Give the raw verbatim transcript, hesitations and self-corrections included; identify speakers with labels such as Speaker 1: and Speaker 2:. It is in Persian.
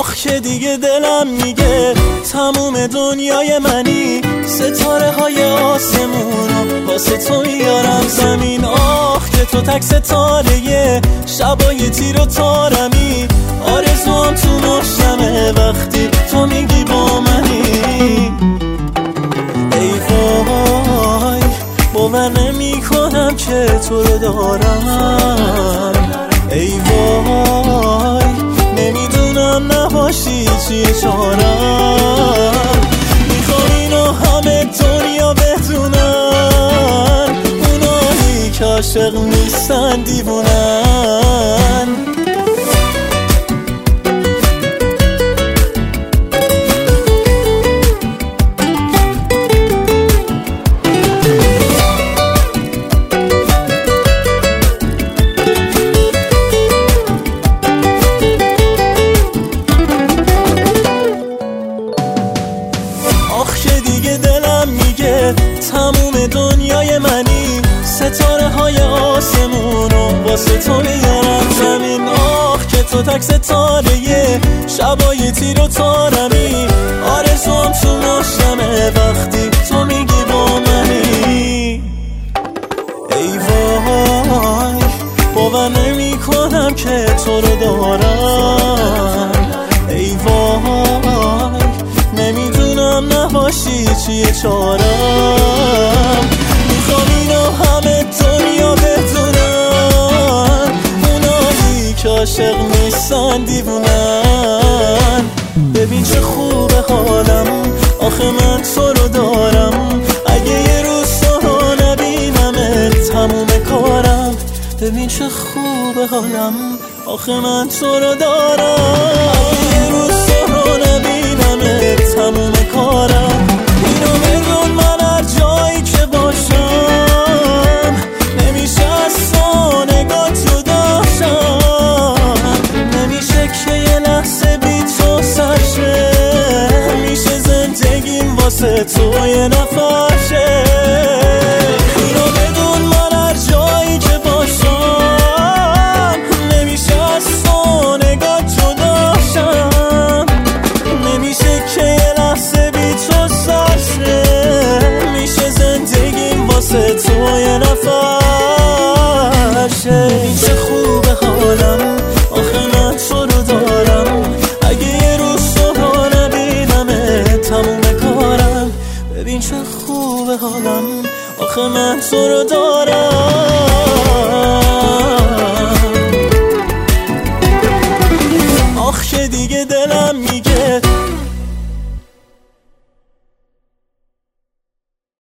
Speaker 1: آخ که دیگه دلم میگه تموم دنیای منی، ستاره های آسمونو واسه تو میارم زمین. آخ که تو تک ستاره شبای تیر و تارمی، آرزوام تو مشتمه وقتی تو میگی با منی. ای وای باور نمی کنم که تو رو دارم، ای وای نمیدونم نباشی چیه چارم. میخوام اینو همه دنیا بدونن، اونایی که عاشق نیستن دیوونن. تموم دنیای منی، ستاره های آسمونو واسه تو میارم زمین. آخ که تو تک ستاره شبای تیر و تارمی، آرزوام تو مشتمه وقتی تو میگی با منی. ای وای باور نمی کنم که تو رو دارم، ای وای نمیدونم نباشی چیه چارم. میخوام اینو همه دنیا بدونن، اونایی که عاشق نیستن دیوونن. ببین چه خوبه حالم، آخه من تو رو دارم. اگه یه روز تو رو نبینمت تموم کارم. ببین چه خوبه حالم، آخه من تو رو دارم. اگه یه روز تو رو نبینمت تموم کارم. اینو بدون من هر جایی که باشم، نمیشه از تو نگاه جداشم. نمیشه که یه لحظه بی تو سرشه، میشه زندگیم واسه تو یه نفرشه. اینو بدون من هر جایی که باشم، نمیشه از تو نگاه جداشم. نمیشه که یه لحظه بی تو سرشه، میشه زندگیم واسه تو یه نفرشه. این چه خوبه حالم، آخه من تو رو دارم. اگه یه روز تو رو نبینمه تموم کارم. ببین چه خوبه حالم، آخه من تو رو دارم. آخ که دیگه دلم میگه